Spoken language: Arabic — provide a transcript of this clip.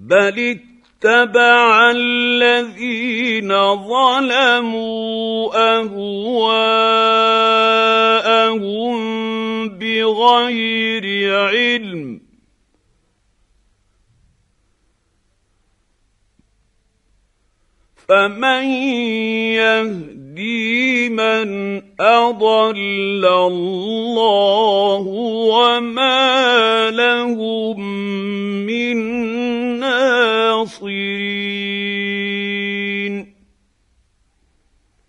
بل اتبع الذين ظلموا أهواءهم بغير علم فمن يهدي من أضل الله وما لهم